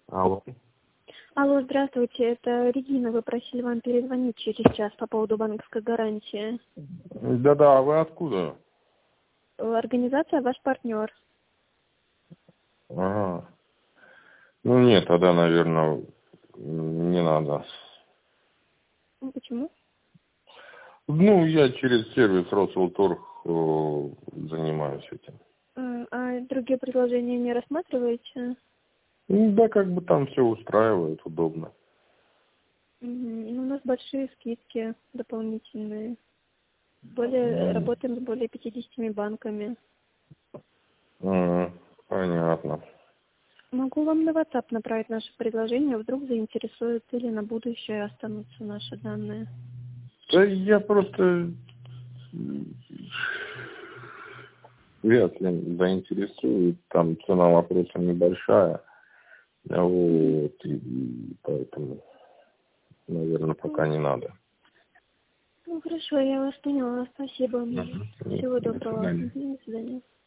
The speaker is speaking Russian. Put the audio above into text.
Алло. Алло, здравствуйте, это Регина, вы просили вам перезвонить через час по поводу банковской гарантии. Да-да, а вы откуда? Организация «Ваш партнер». Ага. Ну нет, тогда, наверное, не надо. Ну, почему? Ну, я через сервис Росвелторг занимаюсь этим. А другие предложения не рассматриваете? Ну, да, как бы там все устраивает, удобно. Ну, у нас большие скидки дополнительные. Работаем с более 50 банками. Понятно. Могу вам на WhatsApp направить наше предложение, вдруг заинтересует или на будущее останутся наши данные. Да я просто вряд ли заинтересует, там цена вопроса небольшая, вот, и поэтому, наверное, пока не надо. Ну, хорошо, я вас поняла. Спасибо. До Всего доброго. свидания. До свидания.